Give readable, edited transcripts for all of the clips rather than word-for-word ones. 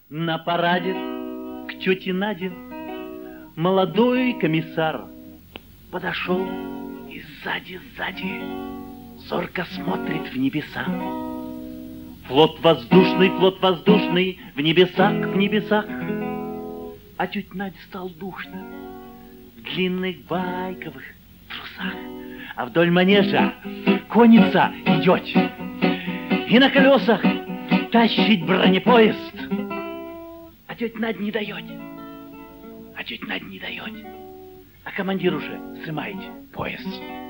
На параде к тете Наде молодой комиссар подошел и сзади зорко смотрит в небеса. Флот воздушный, в небесах. А тетя Наде стало душно в длинных байковых трусах. А вдоль манежа конница идет, и на колесах тащить бронепоезд. А тетя Надя не дает, а командир уже снимает пояс.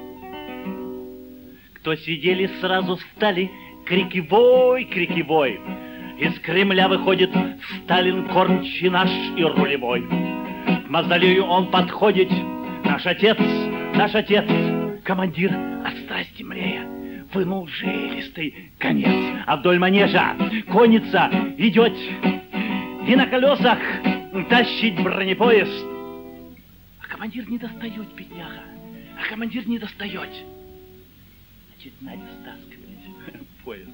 Кто сидели, сразу встали, крики вой. Из Кремля выходит Сталин, кормчий наш и рулевой. К мавзолею он подходит, наш отец, командир от страсти млея вынул жилистый конец. А вдоль манежа конница идет, и на колесах тащить бронепоезд. А командир не достает, бедняга, А тетя Надя стаскивает поезд.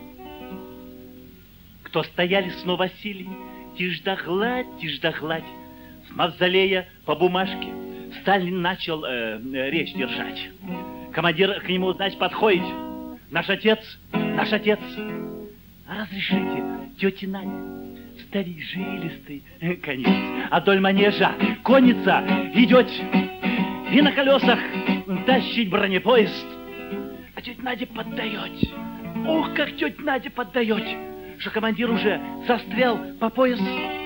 Кто стояли, снова сели, тишь да гладь. С мавзолея по бумажке Сталин начал речь держать. Командир к нему, значит, подходит. Наш отец, разрешите, тетя Надя, старик жилистый конец. А вдоль манежа конница идет, и на колесах тащить бронепоезд. А тетя Надя поддает. Ох, как тетя Надя поддает, что командир уже застрял по пояс.